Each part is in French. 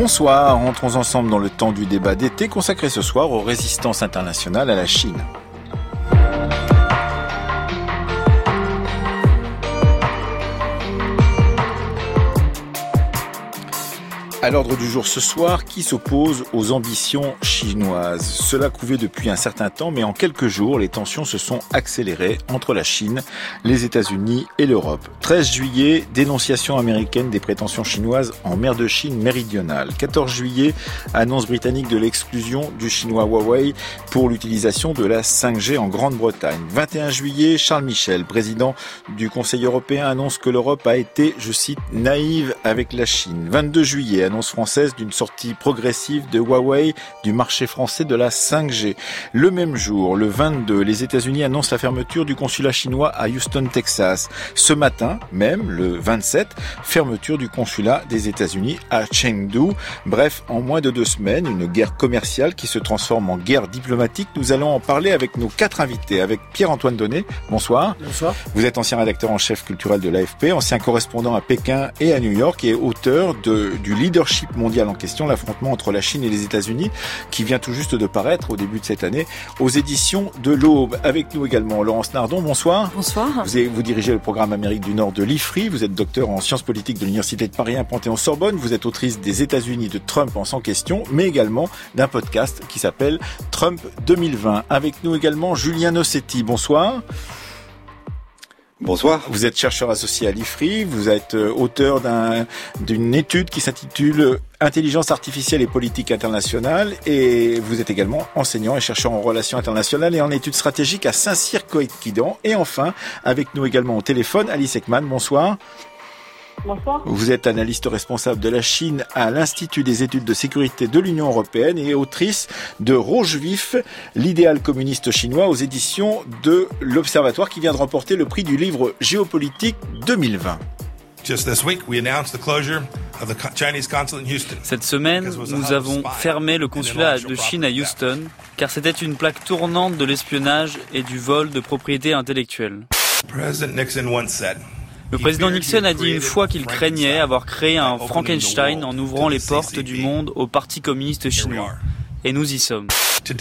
Bonsoir, rentrons ensemble dans le temps du débat d'été consacré ce soir aux résistances internationales à la Chine. À l'ordre du jour ce soir, qui s'oppose aux ambitions chinoises. Cela couvait depuis un certain temps, mais en quelques jours, les tensions se sont accélérées entre la Chine, les États-Unis et l'Europe. 13 juillet, dénonciation américaine des prétentions chinoises en mer de Chine méridionale. 14 juillet, annonce britannique de l'exclusion du chinois Huawei pour l'utilisation de la 5G en Grande-Bretagne. 21 juillet, Charles Michel, président du Conseil européen, annonce que l'Europe a été, je cite, naïve avec la Chine. 22 juillet, annonce française d'une sortie progressive de Huawei du marché français de la 5G. Le même jour, le 22, les États-Unis annoncent la fermeture du consulat chinois à Houston, Texas. Ce matin, même, le 27, fermeture du consulat des États-Unis à Chengdu. Bref, en moins de 2 semaines, une guerre commerciale qui se transforme en guerre diplomatique. Nous allons en parler avec nos 4 invités, avec Pierre-Antoine Donnet. Bonsoir. Bonsoir. Vous êtes ancien rédacteur en chef culturel de l'AFP, ancien correspondant à Pékin et à New York et auteur du leadership mondial en question, l'affrontement entre la Chine et les États-Unis, qui vient tout juste de paraître au début de cette année aux éditions de l'Aube. Avec nous également Laurence Nardon, bonsoir. Bonsoir. Vous dirigez le programme Amérique du Nord de l'IFRI, vous êtes docteur en sciences politiques de l'Université de Paris 1 Panthéon-Sorbonne, vous êtes autrice des États-Unis de Trump en sans question, mais également d'un podcast qui s'appelle Trump 2020. Avec nous également Julien Nossetti, bonsoir. Bonsoir. Vous êtes chercheur associé à l'IFRI, vous êtes auteur d'une étude qui s'intitule Intelligence artificielle et politique internationale et vous êtes également enseignant et chercheur en relations internationales et en études stratégiques à Saint-Cyr-Coëtquidan. Et enfin, avec nous également au téléphone, Alice Ekman, bonsoir. Bonsoir. Vous êtes analyste responsable de la Chine à l'Institut des études de sécurité de l'Union européenne et autrice de Rouge vif, l'idéal communiste chinois aux éditions de l'Observatoire qui vient de remporter le prix du livre géopolitique 2020. Cette semaine, nous avons fermé le consulat de Chine à Houston car c'était une plaque tournante de l'espionnage et du vol de propriété intellectuelle. Le président Nixon a dit une fois qu'il craignait avoir créé un Frankenstein en ouvrant les portes du monde au Parti communiste chinois. Et nous y sommes.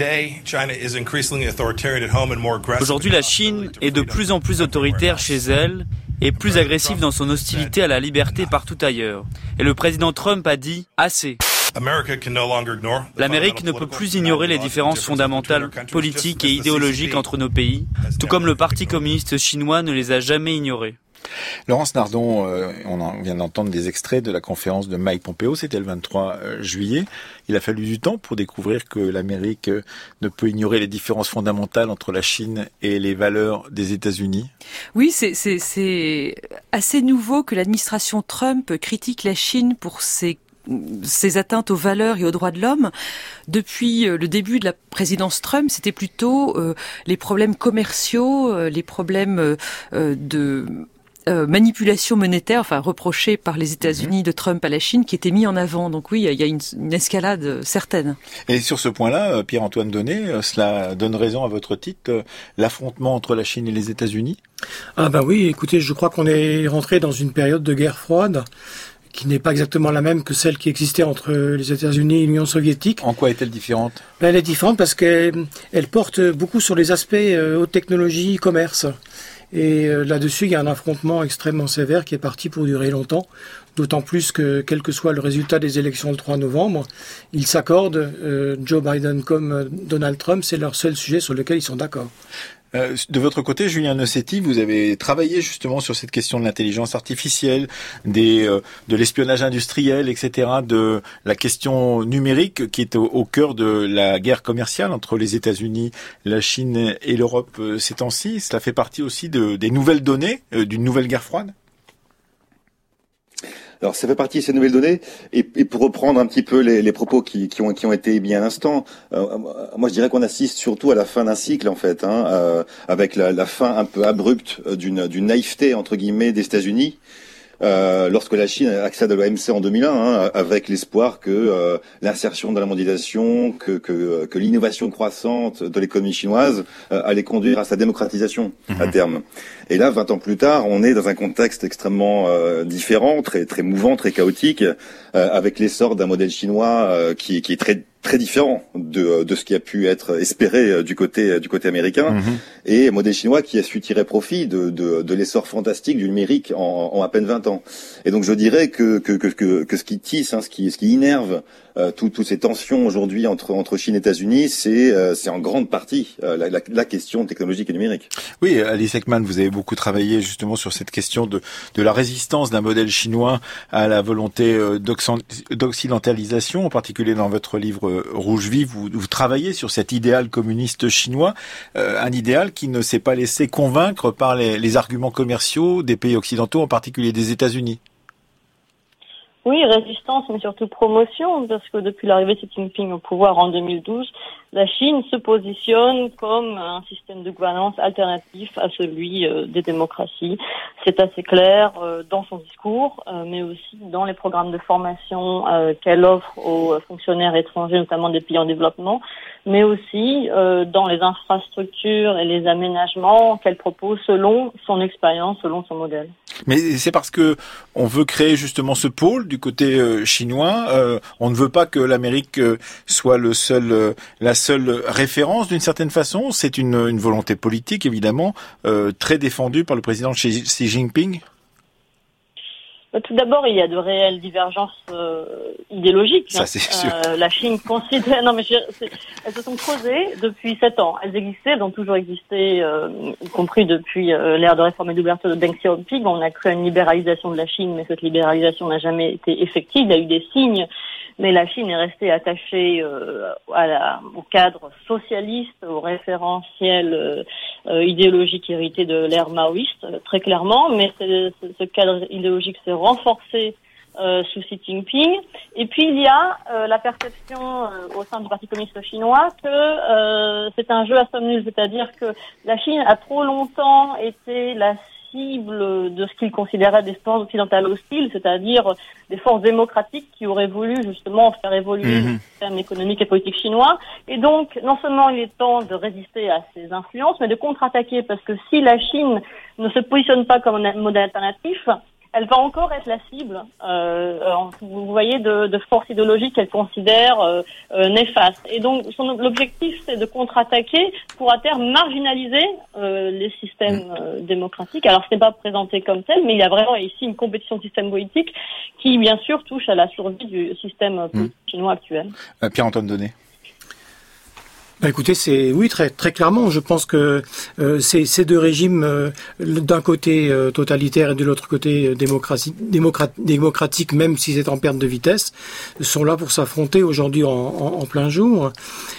Aujourd'hui, la Chine est de plus en plus autoritaire chez elle et plus agressive dans son hostilité à la liberté partout ailleurs. Et le président Trump a dit « assez ». L'Amérique ne peut plus ignorer les différences fondamentales politiques et idéologiques entre nos pays, tout comme le Parti communiste chinois ne les a jamais ignorées. Laurence Nardon, on vient d'entendre des extraits de la conférence de Mike Pompeo, c'était le 23 juillet. Il a fallu du temps pour découvrir que l'Amérique ne peut ignorer les différences fondamentales entre la Chine et les valeurs des États-Unis. Oui, c'est assez nouveau que l'administration Trump critique la Chine pour ses atteintes aux valeurs et aux droits de l'homme. Depuis le début de la présidence Trump, c'était plutôt les problèmes commerciaux, les problèmes de manipulation monétaire, enfin reprochée par les États-Unis de Trump à la Chine, qui était mis en avant. Donc oui, il y a une escalade certaine. Et sur ce point-là, Pierre-Antoine Donnet, cela donne raison à votre titre, l'affrontement entre la Chine et les États-Unis ? Ah ben oui, écoutez, je crois qu'on est rentré dans une période de guerre froide qui n'est pas exactement la même que celle qui existait entre les États-Unis et l'Union soviétique. En quoi est-elle différente ? Elle est différente parce qu'elle porte beaucoup sur les aspects haute technologie, commerce. Et là-dessus, il y a un affrontement extrêmement sévère qui est parti pour durer longtemps, d'autant plus que, quel que soit le résultat des élections le 3 novembre, ils s'accordent, Joe Biden comme Donald Trump, c'est leur seul sujet sur lequel ils sont d'accord. De votre côté, Julien Nossetti, vous avez travaillé justement sur cette question de l'intelligence artificielle, de l'espionnage industriel, etc., de la question numérique qui est au cœur de la guerre commerciale entre les États-Unis, la Chine et l'Europe ces temps-ci. Cela fait partie aussi des nouvelles données d'une nouvelle guerre froide ? Alors ça fait partie de ces nouvelles données et pour reprendre un petit peu les propos qui ont été émis à l'instant, moi je dirais qu'on assiste surtout à la fin d'un cycle en fait, avec la fin un peu abrupte d'une naïveté entre guillemets des États-Unis. lorsque la Chine accède à l'OMC en 2001, avec l'espoir que l'insertion dans la mondialisation, que l'innovation croissante de l'économie chinoise allait conduire à sa démocratisation à terme. Et là, 20 ans plus tard, on est dans un contexte extrêmement différent, très mouvant, très chaotique, avec l'essor d'un modèle chinois qui est très différent de ce qui a pu être espéré du côté américain, et un modèle chinois qui a su tirer profit de l'essor fantastique du numérique en à peine 20 ans. Et donc je dirais que ce qui tisse, ce qui innerve toutes ces tensions aujourd'hui entre Chine et États-Unis, c'est en grande partie la question technologique et numérique. Oui, Alice Ekman, vous avez beaucoup travaillé justement sur cette question de la résistance d'un modèle chinois à la volonté d'occidentalisation, en particulier dans votre livre Rouge Vif, vous travaillez sur cet idéal communiste chinois, un idéal qui ne s'est pas laissé convaincre par les arguments commerciaux des pays occidentaux, en particulier des États-Unis. Oui, résistance, mais surtout promotion, parce que depuis l'arrivée de Xi Jinping au pouvoir en 2012, la Chine se positionne comme un système de gouvernance alternatif à celui des démocraties. C'est assez clair dans son discours, mais aussi dans les programmes de formation qu'elle offre aux fonctionnaires étrangers, notamment des pays en développement, mais aussi dans les infrastructures et les aménagements qu'elle propose selon son expérience, selon son modèle. Mais c'est parce que on veut créer justement ce pôle du côté chinois. On ne veut pas que l'Amérique soit la seule référence d'une certaine façon. C'est une volonté politique évidemment très défendue par le président Xi Jinping. Tout d'abord, il y a de réelles divergences idéologiques. Ça, c'est sûr. La Chine considère... Non, mais elles se sont creusées depuis 7 ans. Elles existaient, elles ont toujours existé, y compris depuis l'ère de réforme et d'ouverture de Deng Xiaoping. On a cru à une libéralisation de la Chine, mais cette libéralisation n'a jamais été effective. Il y a eu des signes, mais la Chine est restée attachée au cadre socialiste, au référentiel idéologique hérité de l'ère maoïste, très clairement. Mais ce cadre idéologique s'est renforcé sous Xi Jinping. Et puis il y a la perception au sein du Parti communiste chinois que c'est un jeu à somme nulle, c'est-à-dire que la Chine a trop longtemps été la cible de ce qu'ils considéraient des forces occidentales hostiles, c'est-à-dire des forces démocratiques qui auraient voulu justement faire évoluer le système économique et politique chinois. Et donc, non seulement il est temps de résister à ces influences, mais de contre-attaquer, parce que si la Chine ne se positionne pas comme un modèle alternatif, elle va encore être la cible, vous voyez, de forces idéologiques qu'elle considère néfastes. Et donc, l'objectif, c'est de contre-attaquer pour à terme marginaliser les systèmes démocratiques. Alors, ce n'est pas présenté comme tel, mais il y a vraiment ici une compétition de système politique qui, bien sûr, touche à la survie du système politique chinois actuel. Pierre-Antoine Donnet. Écoutez, oui, très clairement, je pense que ces deux régimes, d'un côté totalitaire et de l'autre côté démocratique, même si c'est en perte de vitesse, sont là pour s'affronter aujourd'hui en plein jour.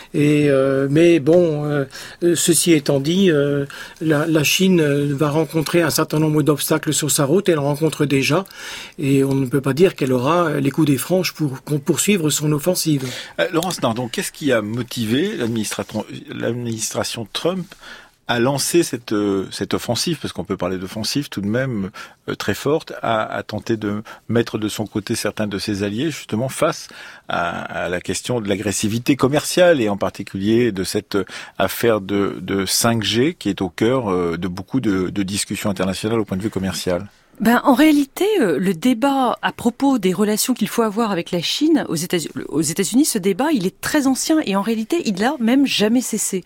Mais bon, ceci étant dit, la Chine va rencontrer un certain nombre d'obstacles sur sa route. Elle en rencontre déjà, et on ne peut pas dire qu'elle aura les coups des franches pour poursuivre son offensive. Laurence Nardon, qu'est-ce qui a motivé l'administration Trump à lancer cette offensive, parce qu'on peut parler d'offensive tout de même très forte, à tenter de mettre de son côté certains de ses alliés justement face à la question de l'agressivité commerciale, et en particulier de cette affaire de 5G qui est au cœur de beaucoup de discussions internationales au point de vue commercial? En réalité, le débat à propos des relations qu'il faut avoir avec la Chine aux États-Unis, ce débat, il est très ancien, et en réalité, il n'a même jamais cessé.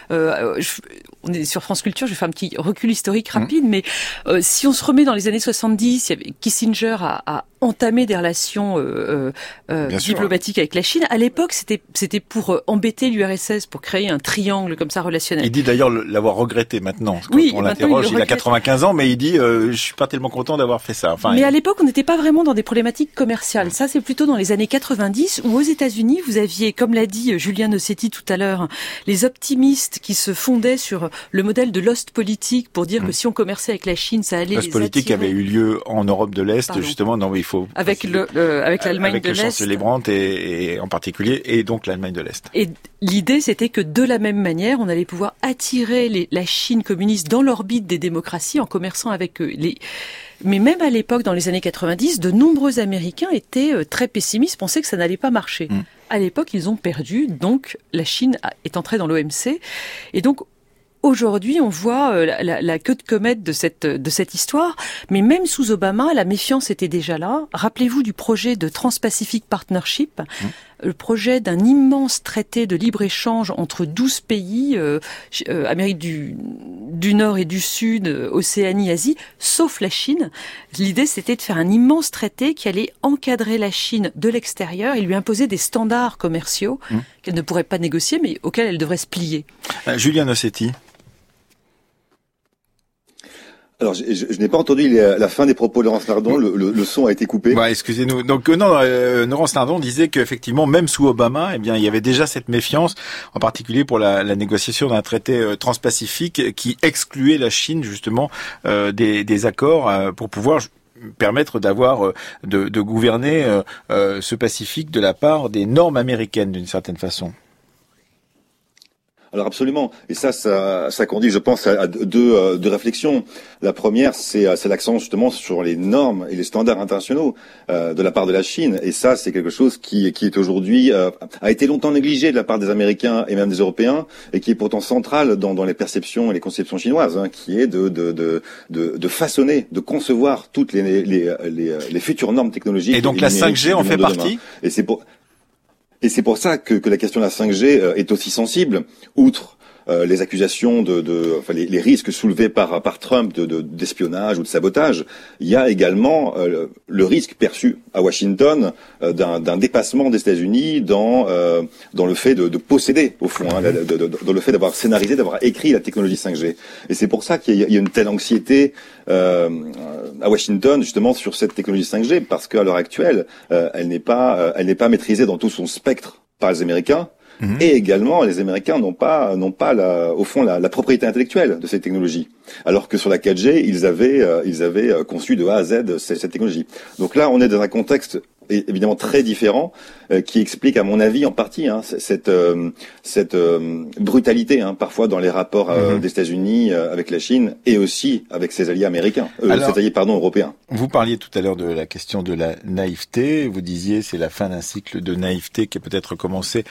On est sur France Culture, je vais faire un petit recul historique rapide, mais si on se remet dans les années 70, il y avait Kissinger a entamé des relations diplomatiques avec la Chine. À l'époque, c'était pour embêter l'URSS, pour créer un triangle comme ça relationnel. Il dit d'ailleurs l'avoir regretté maintenant. Quand oui, on l'interroge, il a 95 ans, mais il dit je suis pas tellement content d'avoir fait ça. Mais à l'époque, on n'était pas vraiment dans des problématiques commerciales. Ça, c'est plutôt dans les années 90, où aux États-Unis, vous aviez, comme l'a dit Julien Nossetti tout à l'heure, les optimistes qui se fondaient sur le modèle de l'Ostpolitik pour dire que si on commerçait avec la Chine, ça allait les attirer. L'Ostpolitik avait eu lieu en Europe de l'Est, justement. Non, mais il faut avec l'Allemagne de l'Est, le chancelier Brandt et en particulier, et donc l'Allemagne de l'Est. Et l'idée, c'était que de la même manière, on allait pouvoir attirer la Chine communiste dans l'orbite des démocraties en commerçant avec eux. Mais même à l'époque, dans les années 90, de nombreux Américains étaient très pessimistes, pensaient que ça n'allait pas marcher. À l'époque, ils ont perdu, donc la Chine est entrée dans l'OMC. Et donc, aujourd'hui, on voit la queue de comète de cette histoire, mais même sous Obama, la méfiance était déjà là. Rappelez-vous du projet de Trans-Pacific Partnership, le projet d'un immense traité de libre-échange entre 12 pays, Amérique du Nord et du Sud, Océanie, Asie, sauf la Chine. L'idée, c'était de faire un immense traité qui allait encadrer la Chine de l'extérieur et lui imposer des standards commerciaux qu'elle ne pourrait pas négocier, mais auxquels elle devrait se plier. Julien Nossetti. Alors, je n'ai pas entendu la fin des propos de Laurence Nardon. Le son a été coupé. Excusez-nous. Donc Laurence Nardon disait qu'effectivement, même sous Obama, eh bien, il y avait déjà cette méfiance, en particulier pour la négociation d'un traité transpacifique qui excluait la Chine justement des accords pour pouvoir permettre de gouverner ce Pacifique de la part des normes américaines d'une certaine façon. Alors absolument, et ça conduit, je pense, à deux réflexions. La première, c'est l'accent justement sur les normes et les standards internationaux de la part de la Chine, et ça, c'est quelque chose qui est aujourd'hui a été longtemps négligé de la part des Américains et même des Européens, et qui est pourtant central dans les perceptions et les conceptions chinoises, qui est de façonner, de concevoir toutes les futures normes technologiques. Et donc la 5G en fait partie. Et c'est pour ça que la question de la 5G est aussi sensible, outre les accusations les risques soulevés par Trump d'espionnage ou de sabotage. Il y a également le risque perçu à Washington d'un dépassement des États-Unis dans le fait de posséder au fond, dans le fait d'avoir scénarisé, d'avoir écrit la technologie 5G. Et c'est pour ça qu'il y a une telle anxiété à Washington justement sur cette technologie 5G, parce qu'à l'heure actuelle, elle n'est pas maîtrisée dans tout son spectre par les Américains. Et également, les Américains n'ont pas au fond la propriété intellectuelle de cette technologie, alors que sur la 4G, ils avaient conçu de A à Z cette technologie. Donc là, on est dans un contexte évidemment très différent, qui explique, à mon avis, en partie cette brutalité parfois dans les rapports des États-Unis avec la Chine et aussi avec ses alliés américains, européens. Vous parliez tout à l'heure de la question de la naïveté. Vous disiez c'est la fin d'un cycle de naïveté qui a peut-être commencé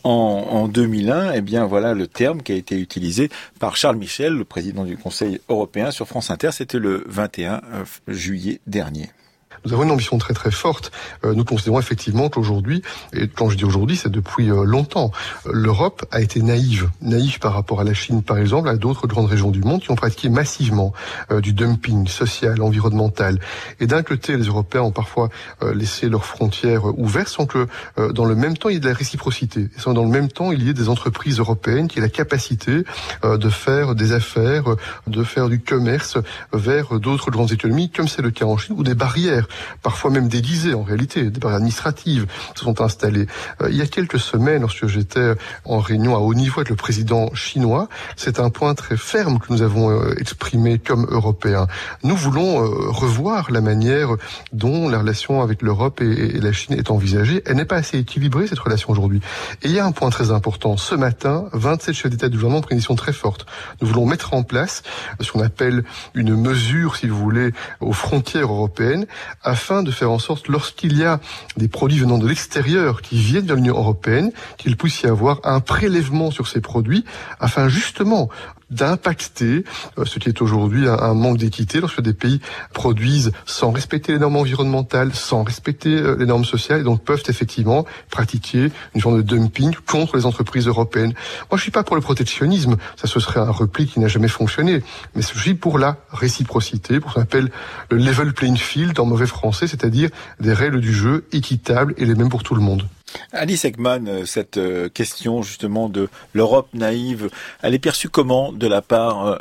en 2001. Eh bien voilà le terme qui a été utilisé par Charles Michel, le président du Conseil européen, sur France Inter. C'était le 21 juillet dernier. Nous avons une ambition très très forte. Nous considérons effectivement qu'aujourd'hui, et quand je dis aujourd'hui, c'est depuis longtemps, l'Europe a été naïve par rapport à la Chine par exemple, à d'autres grandes régions du monde qui ont pratiqué massivement du dumping social, environnemental. Et d'un côté, les Européens ont parfois laissé leurs frontières ouvertes sans que dans le même temps il y ait de la réciprocité. Et sans dans le même temps il y ait des entreprises européennes qui aient la capacité de faire des affaires, de faire du commerce vers d'autres grandes économies, comme c'est le cas en Chine, où des barrières parfois même déguisées en réalité, des barrières administratives se sont installées. Il y a quelques semaines, lorsque j'étais en réunion à haut niveau avec le président chinois, c'est un point très ferme que nous avons exprimé comme Européens. Nous voulons revoir la manière dont la relation avec l'Europe et la Chine est envisagée. Elle n'est pas assez équilibrée, cette relation aujourd'hui. Et il y a un point très important. Ce matin, 27 chefs d'État et de gouvernement ont pris une décision très forte. Nous voulons mettre en place ce qu'on appelle une mesure, si vous voulez, aux frontières européennes, afin de faire en sorte, lorsqu'il y a des produits venant de l'extérieur qui viennent de l'Union européenne, qu'il puisse y avoir un prélèvement sur ces produits, afin justement d'impacter ce qui est aujourd'hui un manque d'équité lorsque des pays produisent sans respecter les normes environnementales, sans respecter les normes sociales, et donc peuvent effectivement pratiquer une forme de dumping contre les entreprises européennes. Moi, je suis pas pour le protectionnisme, ça ce serait un repli qui n'a jamais fonctionné, mais je suis pour la réciprocité, pour ce qu'on appelle le level playing field en mauvais français, c'est-à-dire des règles du jeu équitables et les mêmes pour tout le monde. Alice Ekman, cette question justement de l'Europe naïve, elle est perçue comment de la part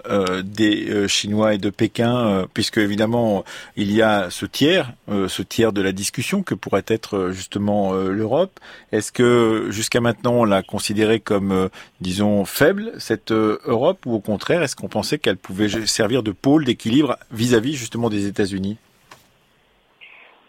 des Chinois et de Pékin, puisque évidemment il y a ce tiers de la discussion que pourrait être justement l'Europe. Est-ce que jusqu'à maintenant on l'a considérée comme, disons, faible, cette Europe, ou au contraire est-ce qu'on pensait qu'elle pouvait servir de pôle d'équilibre vis-à-vis justement des États-Unis ?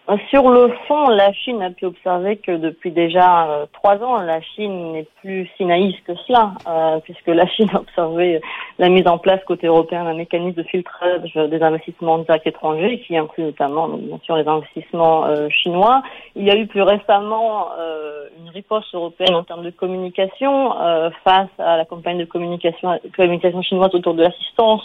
Sur le fond, la Chine a pu observer que depuis déjà 3 ans, la Chine n'est plus si naïve que cela, puisque la Chine a observé la mise en place côté européen d'un mécanisme de filtrage des investissements directs étrangers, qui inclut notamment, bien sûr, les investissements chinois. Il y a eu plus récemment une riposte européenne en termes de communication face à la campagne de communication chinoise autour de l'assistance.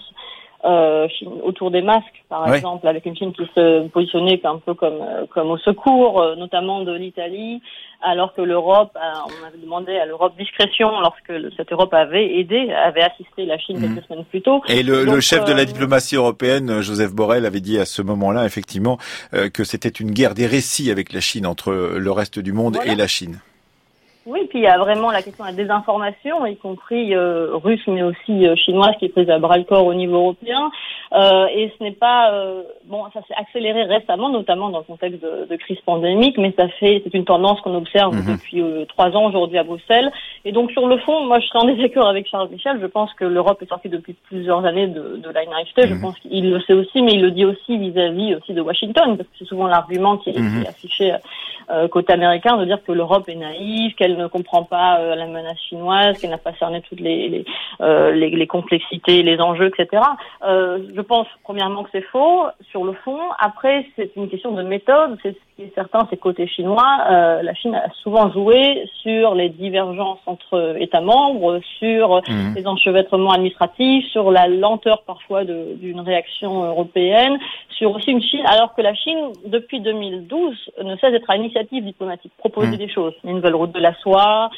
Autour des masques, par exemple, avec une Chine qui se positionnait un peu comme au secours, notamment de l'Italie, alors que l'Europe, on avait demandé à l'Europe discrétion lorsque cette Europe avait assisté la Chine quelques semaines plus tôt. Et le chef de la diplomatie européenne, Joseph Borrell, avait dit à ce moment-là, effectivement, que c'était une guerre des récits avec la Chine, entre le reste du monde et la Chine. Oui, puis il y a vraiment la question de la désinformation, y compris russe, mais aussi chinoise, qui est prise à bras-le-corps au niveau européen. Et ce n'est pas ça s'est accéléré récemment, notamment dans le contexte de crise pandémique, mais c'est une tendance qu'on observe depuis 3 ans aujourd'hui à Bruxelles. Et donc sur le fond, moi je serais en désaccord avec Charles Michel. Je pense que l'Europe est sortie depuis plusieurs années de la naïveté. Je pense qu'il le sait aussi, mais il le dit aussi vis-à-vis aussi de Washington, parce que c'est souvent l'argument qui est affiché côté américain, de dire que l'Europe est naïve, qu'elle ne comprend pas la menace chinoise, qu'elle n'a pas cerné toutes les complexités, les enjeux, etc. Je pense premièrement que c'est faux sur le fond. Après, c'est une question de méthode. C'est ce qui est certain, c'est côté chinois. La Chine a souvent joué sur les divergences entre États membres, sur les enchevêtrements administratifs, sur la lenteur parfois d'une réaction européenne, sur aussi une Chine, alors que la Chine, depuis 2012, ne cesse d'être à l'initiative diplomatique, proposer des choses. Une nouvelle route de la soie,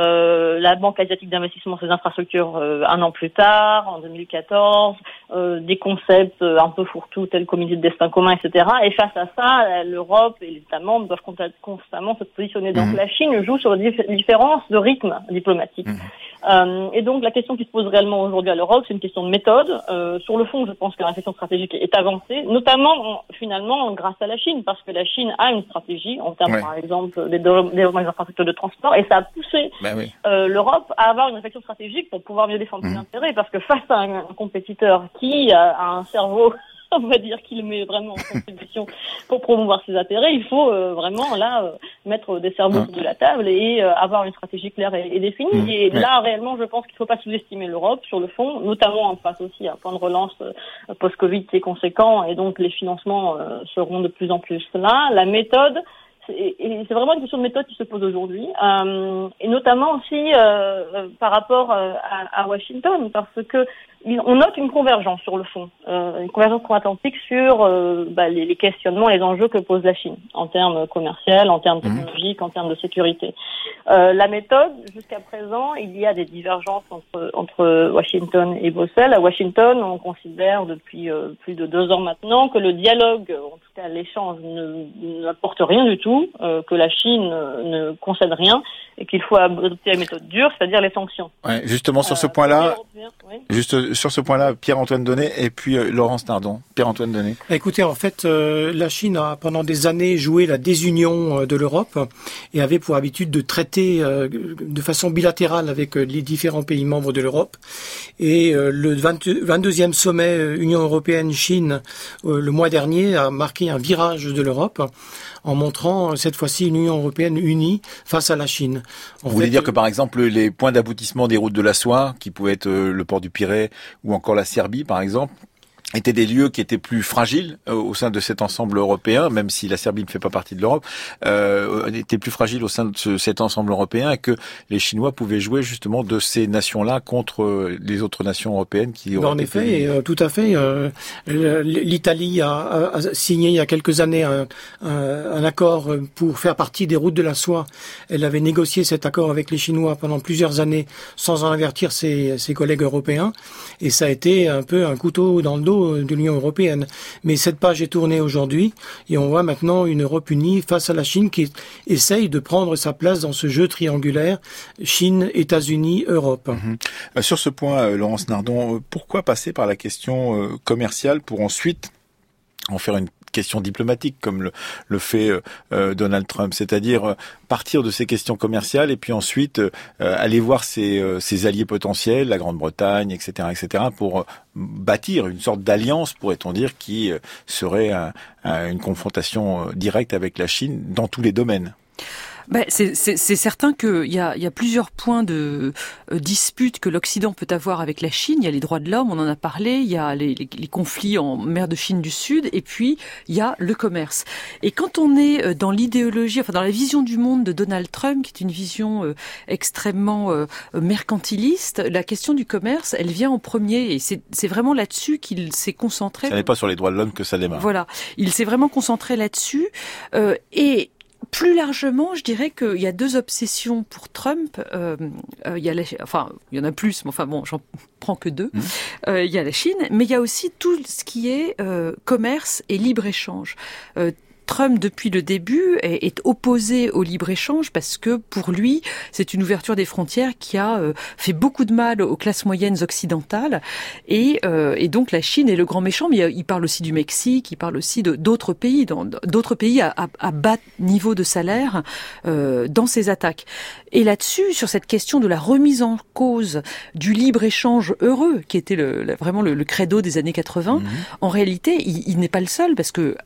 la Banque asiatique d'investissement sur les infrastructures 1 an plus tard, en 2014, des concepts un peu fourre-tout tels comité de destin commun, etc. Et face à ça, l'Europe et les États membres doivent constamment se positionner. Donc la Chine joue sur les différences de rythme diplomatique. Et donc la question qui se pose réellement aujourd'hui à l'Europe, c'est une question de méthode. Sur le fond, je pense que la réflexion stratégique est avancée, notamment finalement grâce à la Chine, parce que la Chine a une stratégie en termes, par exemple, des développements des infrastructures de transport, et ça a poussé l'Europe à avoir une réflexion stratégique pour pouvoir mieux défendre ses intérêts, parce que face à un compétiteur qui a un cerveau, on va dire, qu'il met vraiment en contribution pour promouvoir ses intérêts, il faut vraiment là mettre des cerveaux sur de la table et avoir une stratégie claire et définie. Et là, réellement, je pense qu'il ne faut pas sous-estimer l'Europe sur le fond, notamment en face aussi à un plan de relance post-Covid qui est conséquent, et donc les financements seront de plus en plus là. La méthode, et c'est vraiment une question de méthode qui se pose aujourd'hui, et notamment aussi par rapport à Washington, parce que on note une convergence sur le fond, une convergence transatlantique sur les questionnements, les enjeux que pose la Chine en termes commerciaux, en termes technologiques, en termes de sécurité. La méthode, jusqu'à présent, il y a des divergences entre Washington et Bruxelles. À Washington, on considère depuis plus de 2 ans maintenant que le dialogue, en tout cas l'échange, n'apporte rien du tout, que la Chine ne concède rien et qu'il faut adopter la méthode dure, c'est-à-dire les sanctions. Ouais, justement sur ce point-là, sur ce point-là, Pierre-Antoine Donnet et puis Laurence Nardon. Pierre-Antoine Donnet. Écoutez, en fait, la Chine a pendant des années joué la désunion de l'Europe et avait pour habitude de traiter de façon bilatérale avec les différents pays membres de l'Europe. Et le 22e sommet Union européenne-Chine le mois dernier a marqué un virage de l'Europe en montrant cette fois-ci une Union européenne unie face à la Chine. Vous voulez dire que par exemple les points d'aboutissement des routes de la soie, qui pouvaient être le port du Pirée ou encore la Serbie par exemple, étaient des lieux qui étaient plus fragiles au sein de cet ensemble européen, même si la Serbie ne fait pas partie de l'Europe, étaient plus fragiles au sein de cet ensemble européen, et que les Chinois pouvaient jouer justement de ces nations-là contre les autres nations européennes qui en effet, tout à fait. L'Italie a signé il y a quelques années un accord pour faire partie des routes de la soie. Elle avait négocié cet accord avec les Chinois pendant plusieurs années sans en avertir ses collègues européens, et ça a été un peu un couteau dans le dos de l'Union européenne. Mais cette page est tournée aujourd'hui et on voit maintenant une Europe unie face à la Chine qui essaye de prendre sa place dans ce jeu triangulaire Chine, États-Unis, Europe. Sur ce point, Laurence Nardon, pourquoi passer par la question commerciale pour ensuite en faire questions diplomatiques comme le fait Donald Trump, c'est-à-dire partir de ces questions commerciales et puis ensuite aller voir ses alliés potentiels, la Grande-Bretagne, etc., pour bâtir une sorte d'alliance, pourrait-on dire, qui serait une confrontation directe avec la Chine dans tous les domaines. C'est certain qu'il y a plusieurs points de dispute que l'Occident peut avoir avec la Chine. Il y a les droits de l'homme, on en a parlé, il y a les conflits en mer de Chine du Sud, et puis il y a le commerce. Et quand on est dans l'idéologie, dans la vision du monde de Donald Trump, qui est une vision extrêmement mercantiliste, la question du commerce, elle vient en premier, et c'est vraiment là-dessus qu'il s'est concentré. Ça n'est pas sur les droits de l'homme que ça démarre. Voilà, il s'est vraiment concentré là-dessus, et plus largement, je dirais qu'il y a deux obsessions pour Trump. Il y en a plus, mais j'en prends que deux. Il y a la Chine, mais il y a aussi tout ce qui est commerce et libre-échange. Trump, depuis le début, est opposé au libre-échange parce que, pour lui, c'est une ouverture des frontières qui a fait beaucoup de mal aux classes moyennes occidentales. Et donc, la Chine est le grand méchant, mais il parle aussi du Mexique, il parle aussi d'autres pays, d'autres pays à bas niveau de salaire dans ses attaques. Et là-dessus, sur cette question de la remise en cause du libre-échange heureux, qui était vraiment le credo des années 80, en réalité, il n'est pas le seul, parce que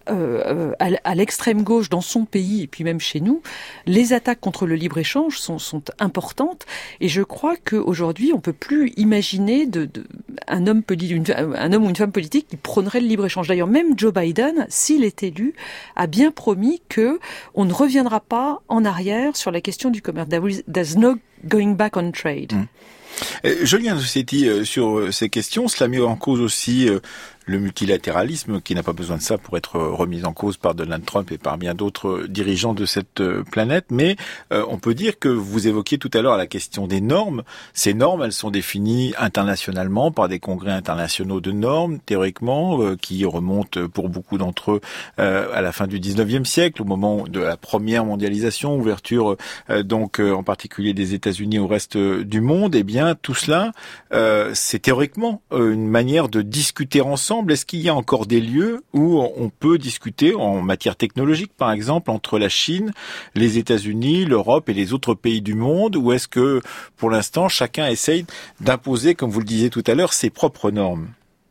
à l'extrême gauche, dans son pays, et puis même chez nous, les attaques contre le libre-échange sont importantes. Et je crois qu'aujourd'hui, on peut plus imaginer un homme ou une femme politique qui prônerait le libre-échange. D'ailleurs, même Joe Biden, s'il est élu, a bien promis que on ne reviendra pas en arrière sur la question du commerce. There's no going back on trade. Julien Dossetti, sur ces questions, cela met en cause aussi le multilatéralisme, qui n'a pas besoin de ça pour être remis en cause par Donald Trump et par bien d'autres dirigeants de cette planète. Mais on peut dire que vous évoquiez tout à l'heure la question des normes. Ces normes, elles sont définies internationalement par des congrès internationaux de normes, théoriquement, qui remontent pour beaucoup d'entre eux à la fin du 19e siècle, au moment de la première mondialisation, ouverture en particulier des États-Unis au reste du monde. Eh bien, tout cela, c'est théoriquement une manière de discuter ensemble. Est-ce qu'il y a encore des lieux où on peut discuter en matière technologique, par exemple, entre la Chine, les États-Unis, l'Europe et les autres pays du monde, ou est-ce que, pour l'instant, chacun essaye d'imposer, comme vous le disiez tout à l'heure, ses propres normes ?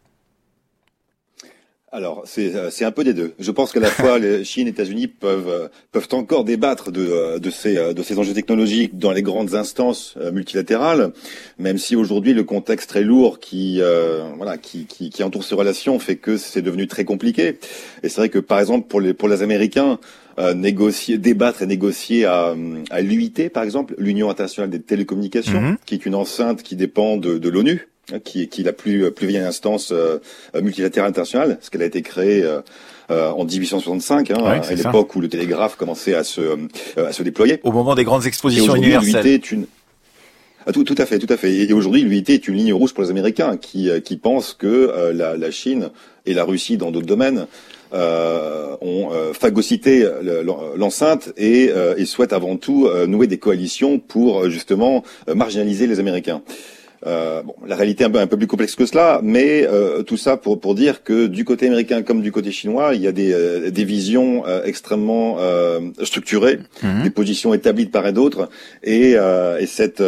Alors, c'est un peu des deux. Je pense qu'à la fois, les Chine et les États-Unis peuvent encore débattre de ces enjeux technologiques dans les grandes instances multilatérales, même si aujourd'hui le contexte très lourd qui entoure ces relations fait que c'est devenu très compliqué. Et c'est vrai que, par exemple, pour les Américains, débattre et négocier à l'UIT, par exemple, l'Union internationale des télécommunications, qui est une enceinte qui dépend de l'ONU, qui est la plus vieille instance multilatérale internationale, parce qu'elle a été créée en 1865, à l'époque où le télégraphe commençait à se déployer. Au moment des grandes expositions universelles. Tout à fait. Et aujourd'hui, l'UIT est une ligne rouge pour les Américains qui pensent que la Chine et la Russie, dans d'autres domaines, ont phagocyté l'enceinte et souhaitent avant tout nouer des coalitions pour justement marginaliser les Américains. La réalité est un peu plus complexe que cela, mais tout ça pour dire que du côté américain comme du côté chinois, il y a des visions extrêmement structurées, des positions établies de part et d'autre, et cet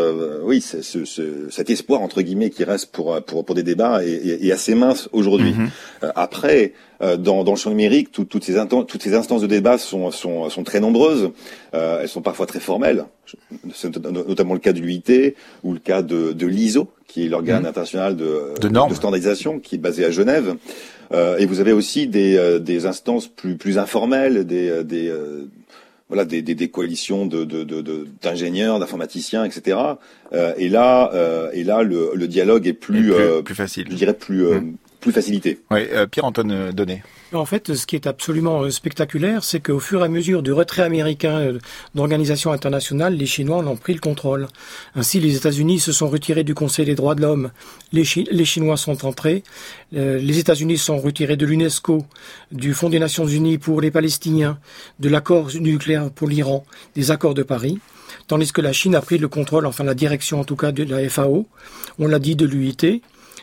espoir entre guillemets qui reste pour des débats est assez mince aujourd'hui. Après, dans le champ numérique, toutes ces instances de débat sont très nombreuses. Elles sont parfois très formelles. C'est notamment le cas de l'UIT ou le cas de l'ISO, qui est l'organe international de standardisation, qui est basé à Genève. Et vous avez aussi des instances plus informelles, des coalitions d'ingénieurs, d'informaticiens, etc. Et là, le dialogue est plus facile. Je dirais plus facilité. Oui, Pierre-Antoine Donnet. En fait, ce qui est absolument spectaculaire, c'est qu'au fur et à mesure du retrait américain d'organisations internationales, les Chinois en ont pris le contrôle. Ainsi, les États-Unis se sont retirés du Conseil des droits de l'homme. Les Chinois sont entrés. Les États-Unis sont retirés de l'UNESCO, du Fonds des Nations Unies pour les Palestiniens, de l'accord nucléaire pour l'Iran, des accords de Paris. Tandis que la Chine a pris le contrôle, enfin la direction en tout cas de la FAO, on l'a dit, de l'UIT,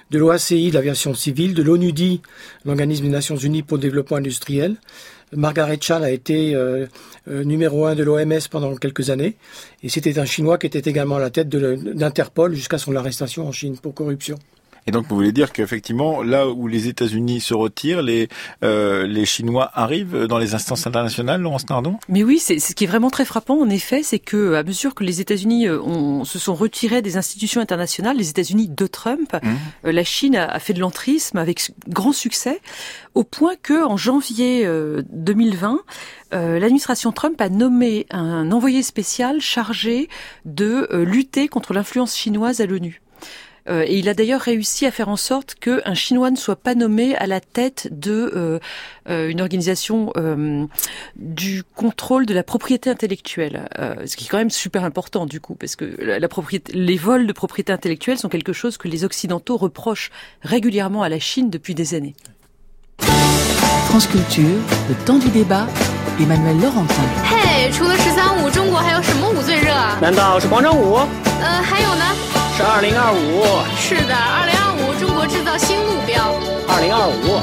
de l'OACI, de l'aviation civile, de l'ONUDI, l'Organisme des Nations Unies pour le développement industriel. Margaret Chan a été numéro 1 de l'OMS pendant quelques années, et c'était un Chinois qui était également à la tête d'Interpol jusqu'à son arrestation en Chine pour corruption. Et donc, vous voulez dire qu'effectivement, là où les États-Unis se retirent, les Chinois arrivent dans les instances internationales, Laurence Nardon ? Mais oui, c'est ce qui est vraiment très frappant, en effet, c'est que à mesure que les États-Unis se sont retirés des institutions internationales, les États-Unis de Trump, la Chine a fait de l'entrisme avec grand succès, au point que en janvier 2020, l'administration Trump a nommé un envoyé spécial chargé de lutter contre l'influence chinoise à l'ONU. Et il a d'ailleurs réussi à faire en sorte qu'un Chinois ne soit pas nommé à la tête de une organisation du contrôle de la propriété intellectuelle, ce qui est quand même super important du coup, parce que les vols de propriété intellectuelle sont quelque chose que les Occidentaux reprochent régulièrement à la Chine depuis des années. France Culture, le temps du débat, Emmanuel Laurentin. Hey, 除了13.5，中国还有什么舞最热啊？ 难道是广场舞？ 还有呢？ 是2025。 是的，2025中国制造新目标。 2025。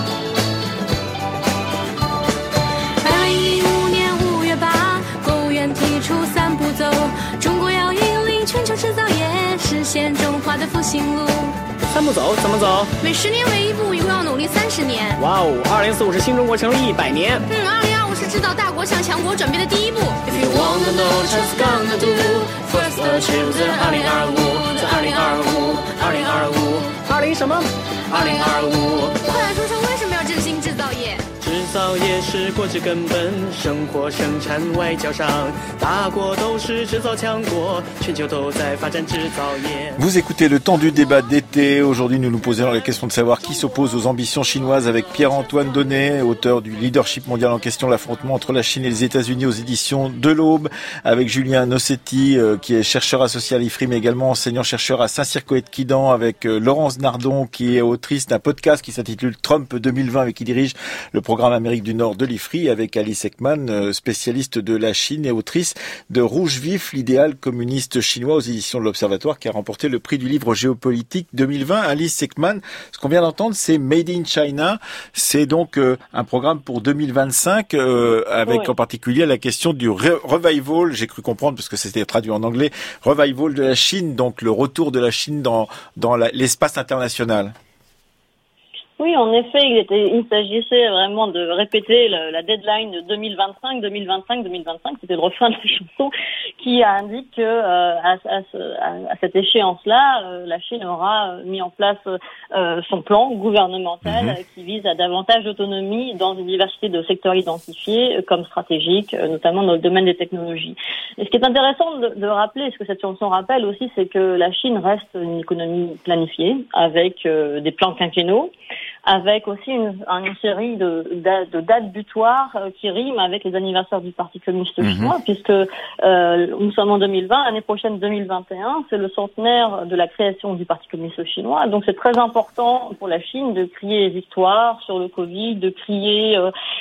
2015年5月8，国务院提出3步走，中国要引领全球制造业，实现中华的复兴路。 3步走怎么走？ 每10年为1步，以后要努力30年。 哇哦，2045是新中国成立100年。 2025是制造大国向强国转变的第一步。If you wanna know just gonna do first achieve the 2025，在2025，2025，20 什么？2025。 快说说为什么要振兴制造业？ 制造业是国之根本，生活生产外交上，大国都是制造强国，全球都在发展制造业。 Vous écoutez le temps du débat d'été. Aujourd'hui, nous nous posons la question de savoir qui s'oppose aux ambitions chinoises avec Pierre-Antoine Donnet, auteur du Leadership mondial en question, l'affrontement entre la Chine et les États-Unis aux éditions de l'Aube, avec Julien Nossetti, qui est chercheur associé à l'IFRI, mais également enseignant-chercheur à Saint-Cyr-Coët-Quidan, avec Laurence Nardon, qui est autrice d'un podcast qui s'intitule Trump 2020 et qui dirige le programme Amérique du Nord de l'IFRI, avec Alice Ekman, spécialiste de la Chine et autrice de Rouge vif, l'idéal communiste chinois aux éditions de l'Observatoire, qui a remporté le prix du livre géopolitique 2020. Alice Ekman, ce qu'on vient d'entendre, c'est Made in China. C'est donc un programme pour 2025, avec en particulier la question du revival, j'ai cru comprendre, parce que c'était traduit en anglais, revival de la Chine, donc le retour de la Chine dans l'espace international. Oui, en effet, il s'agissait vraiment de répéter la deadline de 2025, 2025, 2025. C'était le refrain de la chanson qui indique que à cette échéance-là, la Chine aura mis en place son plan gouvernemental qui vise à davantage d'autonomie dans une diversité de secteurs identifiés comme stratégiques, notamment dans le domaine des technologies. Et ce qui est intéressant de rappeler, ce que cette chanson rappelle aussi, c'est que la Chine reste une économie planifiée avec des plans quinquennaux, avec aussi une série de dates butoirs qui riment avec les anniversaires du Parti communiste chinois, puisque nous sommes en 2020, l'année prochaine 2021, c'est le centenaire de la création du Parti communiste chinois. Donc c'est très important pour la Chine de crier les victoires sur le Covid, de crier,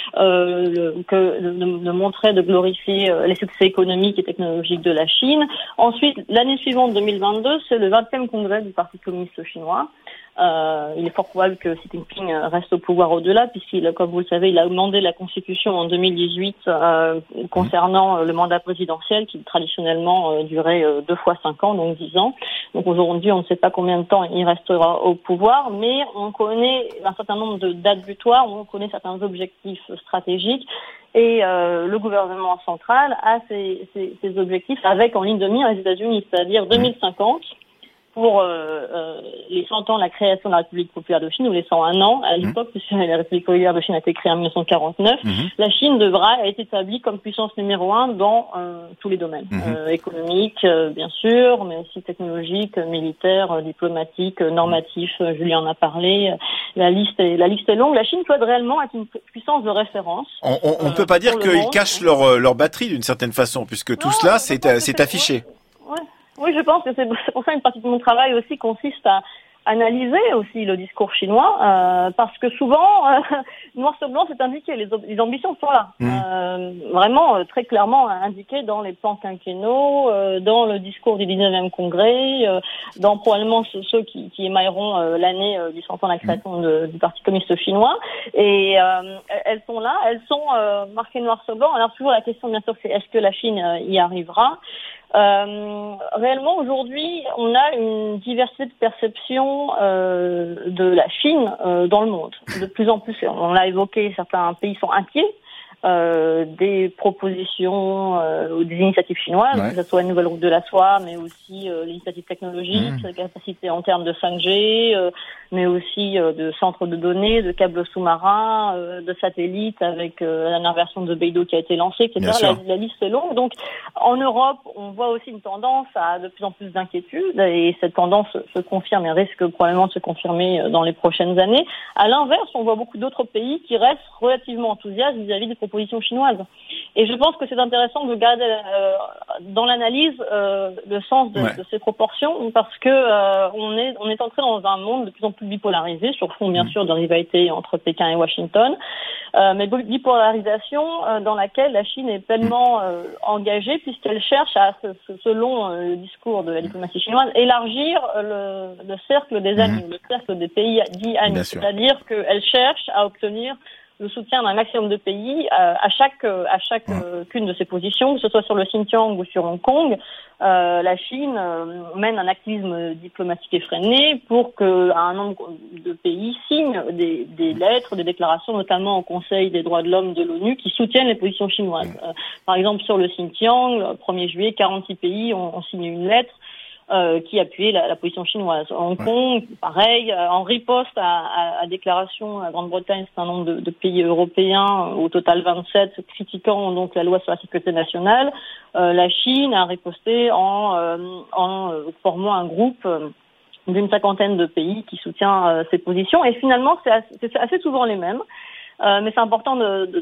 de montrer, de glorifier les succès économiques et technologiques de la Chine. Ensuite, l'année suivante, 2022, c'est le 20e congrès du Parti communiste chinois. Il est fort probable que Xi Jinping reste au pouvoir au-delà, puisqu'il, comme vous le savez, il a amendé la Constitution en 2018 concernant le mandat présidentiel qui traditionnellement durait 2 fois 5 ans, donc 10 ans. Donc aujourd'hui, on ne sait pas combien de temps il restera au pouvoir, mais on connaît un certain nombre de dates butoirs, on connaît certains objectifs stratégiques. Et le gouvernement central a ces objectifs avec en ligne de mire les États-Unis, c'est-à-dire 2050 pour les 100 ans de la création de la République populaire de Chine, ou les 101 ans à l'époque, puisque la République populaire de Chine a été créée en 1949. La Chine devra être établie comme puissance numéro 1 dans tous les domaines, économiques bien sûr, mais aussi technologiques, militaires, diplomatiques, normatifs. Julien en a parlé. La liste est longue. La Chine peut réellement être une puissance de référence. On ne peut pas dire qu'ils cachent leur batterie d'une certaine façon, puisque tout cela c'est affiché. Oui, je pense que c'est pour ça une partie de mon travail aussi consiste analyser aussi le discours chinois, parce que souvent, noir sur blanc, c'est indiqué, les ambitions sont là. Vraiment, très clairement indiquées dans les plans quinquennaux, dans le discours du 19e congrès, dans probablement ceux qui émailleront l'année du 100 ans de la création du Parti communiste chinois. Et elles sont là, elles sont marquées noir sur blanc. Alors toujours la question, bien sûr, c'est est-ce que la Chine y arrivera ? Réellement, aujourd'hui, on a une diversité de perceptions de la Chine dans le monde. De plus en plus, on l'a évoqué, certains pays sont inquiets des propositions ou des initiatives chinoises, que ce soit une nouvelle route de la soie, mais aussi l'initiative technologique, la capacité en termes de 5G, mais aussi de centres de données, de câbles sous-marins, de satellites avec la dernière version de Beidou qui a été lancée, etc. La liste est longue. Donc, en Europe, on voit aussi une tendance à de plus en plus d'inquiétude, et cette tendance se confirme et risque probablement de se confirmer dans les prochaines années. À l'inverse, on voit beaucoup d'autres pays qui restent relativement enthousiastes vis-à-vis des propositions chinoises. Et je pense que c'est intéressant de garder dans l'analyse le sens de ces proportions, parce que on est entré dans un monde de plus en plus bipolarisé, sur fond bien sûr de rivalité entre Pékin et Washington, mais bipolarisation dans laquelle la Chine est pleinement engagée, puisqu'elle cherche à, selon le discours de la diplomatie chinoise, élargir le cercle des amis, le cercle des pays dits amis, c'est-à-dire qu'elle cherche à obtenir le soutien d'un maximum de pays à chacune de ces positions, que ce soit sur le Xinjiang ou sur Hong Kong. La Chine mène un activisme diplomatique effréné pour qu'un nombre de pays signent des lettres, des déclarations, notamment au Conseil des droits de l'homme de l'ONU, qui soutiennent les positions chinoises. Par exemple, sur le Xinjiang, le 1er juillet, 46 pays ont signé une lettre qui appuyait la position chinoise. Hong Kong, pareil, en riposte à déclaration à Grande-Bretagne, c'est un nombre de pays européens, au total 27, critiquant donc la loi sur la sécurité nationale. La Chine a riposté en formant un groupe d'une 50aine de pays qui soutient ces positions. Et finalement, c'est assez souvent les mêmes. Mais c'est important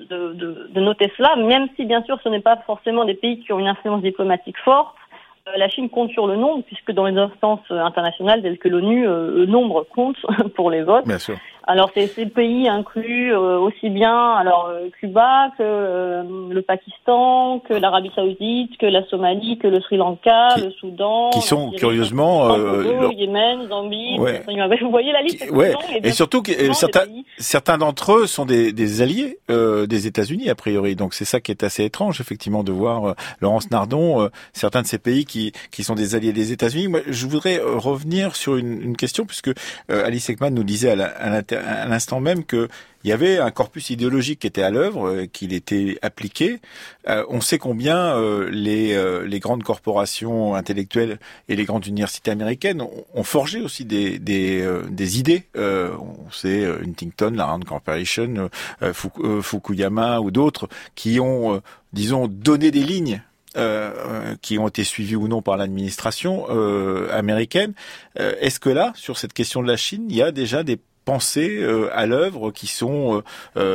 de noter cela, même si bien sûr ce n'est pas forcément des pays qui ont une influence diplomatique forte. La Chine compte sur le nombre, puisque dans les instances internationales telles que l'ONU, le nombre compte pour les votes. Bien sûr. Alors ces pays incluent aussi bien Cuba que le Pakistan, que l'Arabie Saoudite, que la Somalie, que le Sri Lanka, le Soudan, qui sont curieusement Yémen, Zambie. Vous voyez la liste. Et surtout que certains d'entre eux sont des alliés des États-Unis a priori. Donc c'est ça qui est assez étrange effectivement de voir Laurence Nardon, certains de ces pays qui sont des alliés des États-Unis. Moi, je voudrais revenir sur une question, puisque Alice Ekman nous disait à l'instant même que il y avait un corpus idéologique qui était à l'œuvre, qu'il était appliqué. On sait combien les grandes corporations intellectuelles et les grandes universités américaines ont forgé aussi des idées. On sait Huntington, la Rand Corporation, Fukuyama ou d'autres qui ont, disons, donné des lignes qui ont été suivis ou non par l'administration américaine. Est-ce que là, sur cette question de la Chine, il y a déjà des pensées à l'œuvre qui sont,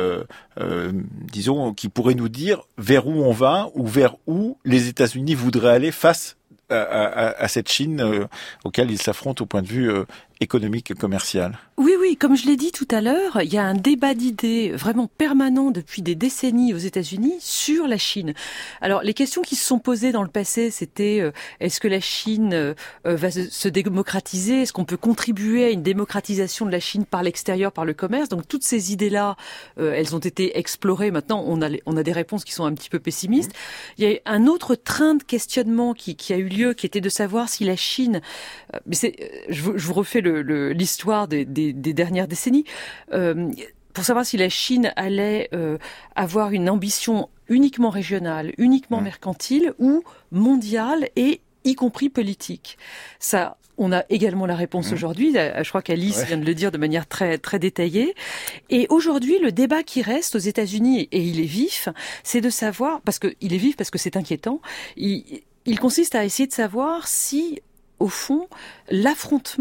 disons, qui pourraient nous dire vers où on va ou vers où les États-Unis voudraient aller face à cette Chine auquel ils s'affrontent au point de vue économique et commercial? Oui, comme je l'ai dit tout à l'heure, il y a un débat d'idées vraiment permanent depuis des décennies aux États-Unis sur la Chine. Alors, les questions qui se sont posées dans le passé, c'était est-ce que la Chine va se démocratiser? Est-ce qu'on peut contribuer à une démocratisation de la Chine par l'extérieur, par le commerce? Donc, toutes ces idées-là, elles ont été explorées. Maintenant, on a des réponses qui sont un petit peu pessimistes. Il y a un autre train de questionnement qui a eu lieu, qui était de savoir si la Chine... mais je vous refais l'histoire des dernières décennies, pour savoir si la Chine allait avoir une ambition uniquement régionale, uniquement mercantile ou mondiale et y compris politique. Ça, on a également la réponse aujourd'hui. Je crois qu'Alice vient de le dire de manière très, très détaillée. Et aujourd'hui, le débat qui reste aux États-Unis, et il est vif, c'est de savoir, parce que c'est inquiétant, il consiste à essayer de savoir si, au fond, l'affrontement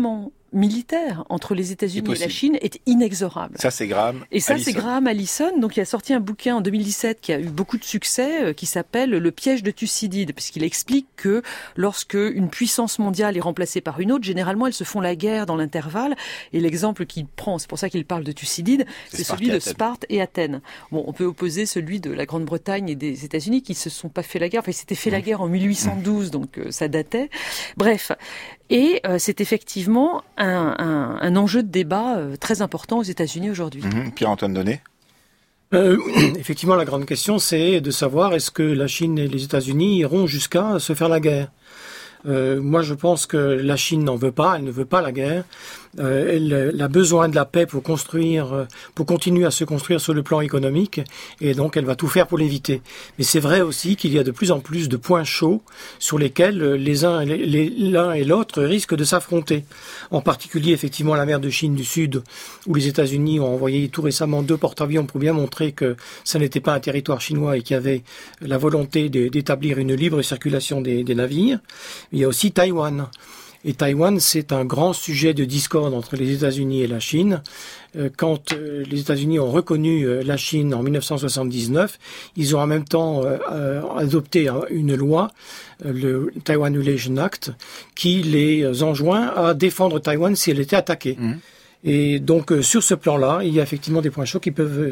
militaire entre les États-Unis et la Chine est inexorable. Ça, c'est Graham Et ça, Allison. c'est Graham Allison. Donc, il a sorti un bouquin en 2017 qui a eu beaucoup de succès, qui s'appelle Le piège de Thucydide, puisqu'il explique que lorsque une puissance mondiale est remplacée par une autre, généralement, elles se font la guerre dans l'intervalle. Et l'exemple qu'il prend, c'est pour ça qu'il parle de Thucydide, c'est celui de Sparte et Athènes. Bon, on peut opposer celui de la Grande-Bretagne et des États-Unis qui se sont pas fait la guerre. Enfin, ils s'étaient fait la guerre en 1812, donc ça datait. Bref. Et c'est effectivement un enjeu de débat très important aux États-Unis aujourd'hui. Pierre-Antoine Donnet. Effectivement, la grande question, c'est de savoir est-ce que la Chine et les États-Unis iront jusqu'à se faire la guerre. Moi, je pense que la Chine n'en veut pas, elle ne veut pas la guerre. Elle a besoin de la paix pour continuer à se construire sur le plan économique, et donc elle va tout faire pour l'éviter. Mais c'est vrai aussi qu'il y a de plus en plus de points chauds sur lesquels l'un et l'autre risquent de s'affronter. En particulier, effectivement, la mer de Chine du Sud, où les États-Unis ont envoyé tout récemment 2 porte-avions pour bien montrer que ça n'était pas un territoire chinois et qu'il y avait la volonté d'établir une libre circulation des navires. Il y a aussi Taïwan. Et Taïwan, c'est un grand sujet de discorde entre les États-Unis et la Chine. Quand les États-Unis ont reconnu la Chine en 1979, ils ont en même temps adopté une loi, le Taiwan Relation Act, qui les enjoint à défendre Taïwan si elle était attaquée. Et donc, sur ce plan-là, il y a effectivement des points chauds qui peuvent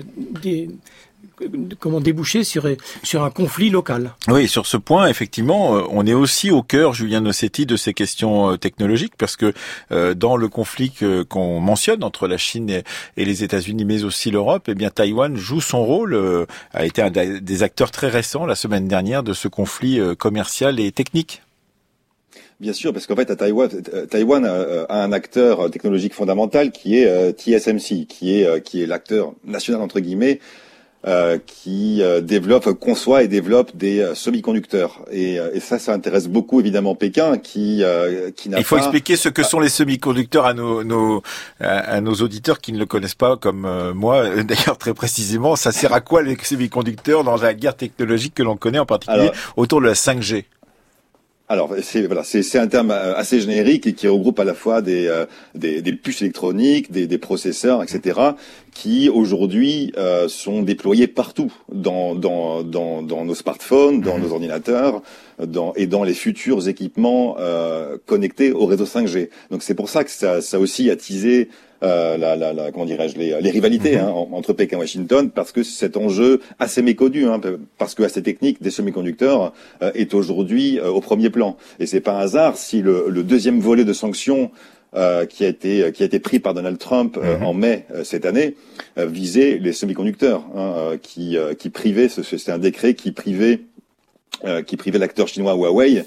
déboucher sur un conflit local. Oui, sur ce point, effectivement, on est aussi au cœur, Julien Nossetti, de ces questions technologiques, parce que dans le conflit qu'on mentionne entre la Chine et les États-Unis, mais aussi l'Europe, eh bien Taïwan joue son rôle, a été un des acteurs très récents la semaine dernière de ce conflit commercial et technique. Bien sûr, parce qu'en fait, à Taïwan a un acteur technologique fondamental qui est TSMC, qui est l'acteur national entre guillemets, qui conçoit et développe des semi-conducteurs. Et ça intéresse beaucoup évidemment Pékin, qui n'a pas... Il faut expliquer ce que sont les semi-conducteurs à nos auditeurs qui ne le connaissent pas, comme moi, d'ailleurs très précisément. Ça sert à quoi les semi-conducteurs dans la guerre technologique que l'on connaît, en particulier autour de la 5G? Alors c'est un terme assez générique et qui regroupe à la fois des puces électroniques, des processeurs, etc. qui aujourd'hui sont déployés partout dans nos smartphones, dans nos ordinateurs, et dans les futurs équipements connectés au réseau 5G. Donc c'est pour ça que ça aussi a teasé comment dirais-je, les rivalités entre Pékin et Washington, parce que cet enjeu assez méconnu, parce que assez technique des semi-conducteurs est aujourd'hui au premier plan. Et c'est pas un hasard si le deuxième volet de sanctions qui a été pris par Donald Trump en mai cette année visait les semi-conducteurs, qui privait, c'est un décret qui privait l'acteur chinois Huawei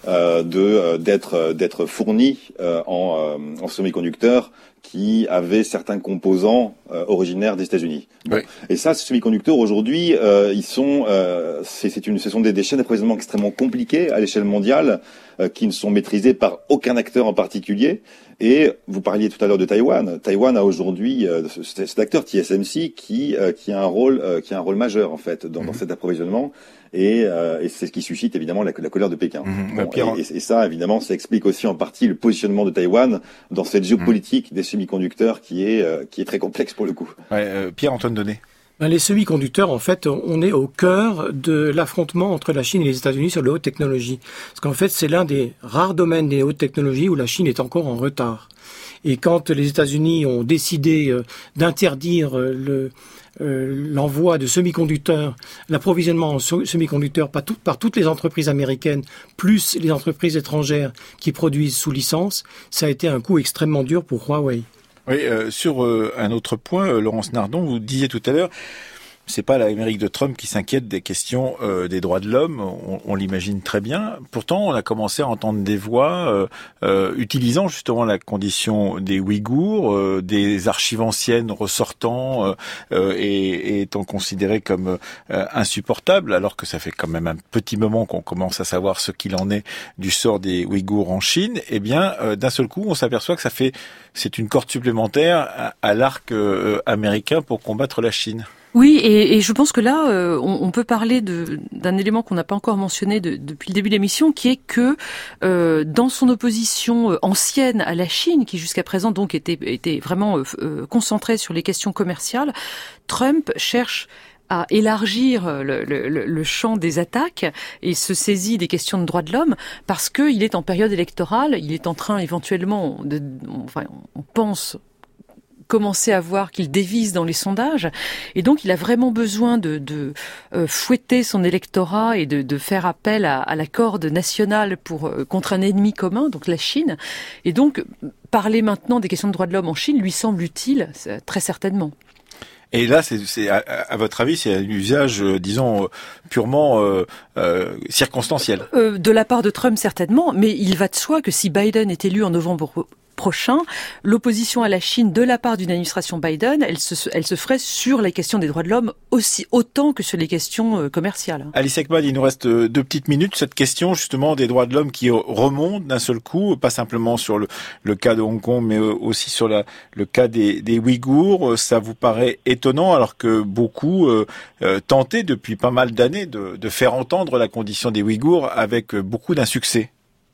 d'être fourni en semi-conducteurs qui avaient certains composants originaires des États-Unis. Bon. Oui. Et ça, ces semi-conducteurs aujourd'hui, ce sont des chaînes d'approvisionnement extrêmement compliquées à l'échelle mondiale, qui ne sont maîtrisées par aucun acteur en particulier. Et vous parliez tout à l'heure de Taïwan. Taïwan a aujourd'hui cet acteur TSMC qui a un rôle majeur en fait dans cet approvisionnement. Et c'est ce qui suscite évidemment la colère de Pékin. Et ça, évidemment, ça explique aussi en partie le positionnement de Taïwan dans cette géopolitique des semi-conducteurs qui est très complexe pour le coup. Pierre-Antoine Donnet. Les semi-conducteurs, en fait, on est au cœur de l'affrontement entre la Chine et les États-Unis sur les hautes technologies. Parce qu'en fait, c'est l'un des rares domaines des hautes technologies où la Chine est encore en retard. Et quand les États-Unis ont décidé d'interdire l'envoi de semi-conducteurs, l'approvisionnement en semi-conducteurs par toutes les entreprises américaines, plus les entreprises étrangères qui produisent sous licence, ça a été un coup extrêmement dur pour Huawei. Oui, sur un autre point, Laurence Nardon, vous disiez tout à l'heure, c'est pas l'Amérique de Trump qui s'inquiète des questions des droits de l'homme, on l'imagine très bien. Pourtant, on a commencé à entendre des voix utilisant justement la condition des Ouïghours, des archives anciennes ressortant et étant considérées comme insupportables, alors que ça fait quand même un petit moment qu'on commence à savoir ce qu'il en est du sort des Ouïghours en Chine. Eh bien, d'un seul coup, on s'aperçoit que c'est une corde supplémentaire à l'arc américain pour combattre la Chine. Oui, et je pense que là, on peut parler d'un élément qu'on n'a pas encore mentionné depuis le début de l'émission, qui est que dans son opposition ancienne à la Chine, qui jusqu'à présent donc était vraiment concentrée sur les questions commerciales, Trump cherche à élargir le champ des attaques et se saisit des questions de droits de l'homme parce qu'il est en période électorale, il est en train éventuellement on pense commencer à voir qu'il dévisse dans les sondages, et donc il a vraiment besoin de fouetter son électorat et de faire appel à la corde nationale contre un ennemi commun, donc la Chine. Et donc parler maintenant des questions de droits de l'homme en Chine lui semble utile, très certainement. Et là, c'est à votre avis, c'est un usage, disons, purement circonstanciel. De la part de Trump, certainement, mais il va de soi que si Biden est élu en novembre prochain, l'opposition à la Chine de la part d'une administration Biden, elle se ferait sur les questions des droits de l'homme autant que sur les questions commerciales. Alice Ekman, il nous reste 2 petites minutes. Cette question justement des droits de l'homme qui remonte d'un seul coup, pas simplement sur le cas de Hong Kong, mais aussi sur le cas des Ouïghours. Ça vous paraît étonnant alors que beaucoup tentaient depuis pas mal d'années de faire entendre la condition des Ouïghours avec beaucoup d'insuccès?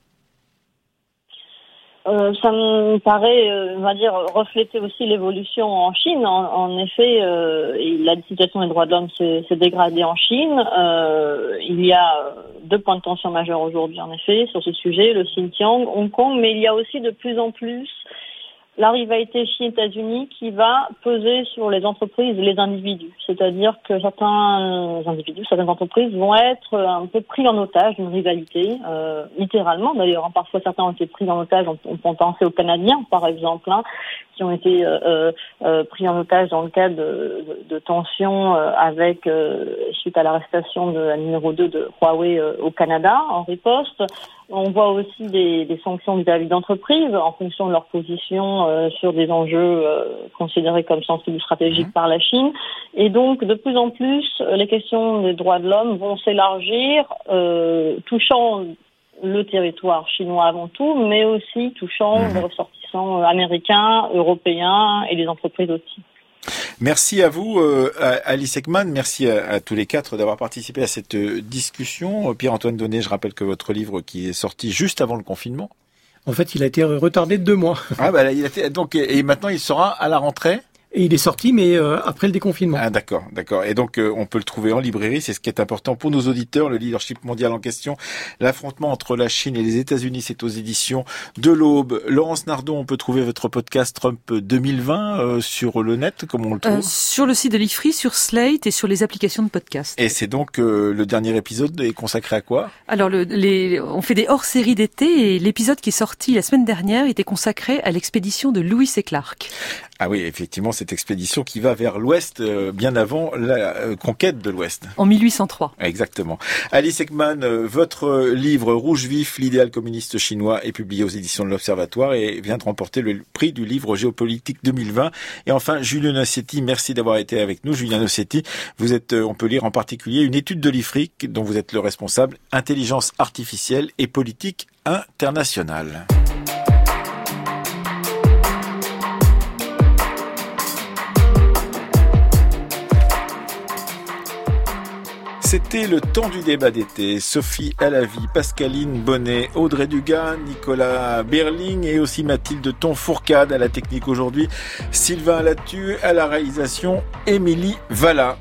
Ça me paraît, on va dire, refléter aussi l'évolution en Chine. En effet, la situation des droits de l'homme s'est dégradée en Chine. Il y a 2 points de tension majeurs aujourd'hui, en effet, sur ce sujet, le Xinjiang, Hong Kong, mais il y a aussi de plus en plus la rivalité Chine-États-Unis qui va peser sur les entreprises et les individus. C'est-à-dire que certains individus, certaines entreprises vont être un peu pris en otage d'une rivalité, littéralement d'ailleurs. Parfois certains ont été pris en otage, on peut penser aux Canadiens par exemple, qui ont été pris en otage dans le cadre de tensions suite à l'arrestation de la numéro 2 de Huawei au Canada en riposte. On voit aussi des sanctions vis-à-vis d'entreprises en fonction de leur position sur des enjeux considérés comme sensibles ou stratégiques par la Chine. Et donc, de plus en plus, les questions des droits de l'homme vont s'élargir, touchant le territoire chinois avant tout, mais aussi touchant les ressortissants américains, européens et les entreprises aussi. Merci à vous, Alice Ekman. Merci à tous les 4 d'avoir participé à cette discussion. Pierre-Antoine Donnet, je rappelle que votre livre qui est sorti juste avant le confinement. En fait, il a été retardé de 2 mois. Ah bah donc et maintenant il sera à la rentrée. Et il est sorti, mais après le déconfinement. Ah d'accord. Et donc on peut le trouver en librairie, c'est ce qui est important pour nos auditeurs. Le leadership mondial en question, l'affrontement entre la Chine et les États-Unis, c'est aux éditions de l'Aube. Laurence Nardon, on peut trouver votre podcast Trump 2020 sur le net, comme on le trouve sur le site de l'IFRI, sur Slate et sur les applications de podcast. Et c'est donc le dernier épisode est consacré à quoi? Alors on fait des hors-séries d'été et l'épisode qui est sorti la semaine dernière était consacré à l'expédition de Lewis et Clark. Ah oui, effectivement, cette expédition qui va vers l'Ouest, bien avant la conquête de l'Ouest. En 1803. Exactement. Alice Ekman, votre livre Rouge vif, l'idéal communiste chinois est publié aux éditions de l'Observatoire et vient de remporter le prix du livre géopolitique 2020. Et enfin, Julien Nossetti, merci d'avoir été avec nous. Julien Nossetti, vous êtes, on peut lire en particulier une étude de l'IFRI dont vous êtes le responsable, Intelligence artificielle et politique internationale. C'était le temps du débat d'été. Sophie Alavi, Pascaline Bonnet, Audrey Dugas, Nicolas Berling et aussi Mathilde Tonfourcade à la technique aujourd'hui. Sylvain Latu à la réalisation, Émilie Valla.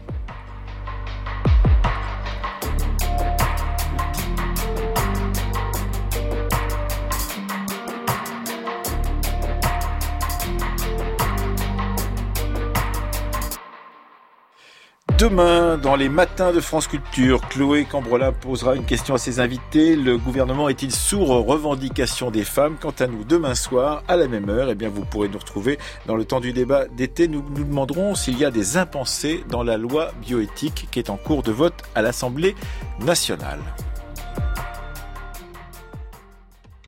Demain, dans les matins de France Culture, Chloé Cambrelin posera une question à ses invités. Le gouvernement est-il sourd aux revendications des femmes? Quant à nous, demain soir, à la même heure, eh bien, vous pourrez nous retrouver dans le temps du débat d'été. Nous nous demanderons s'il y a des impensés dans la loi bioéthique qui est en cours de vote à l'Assemblée nationale.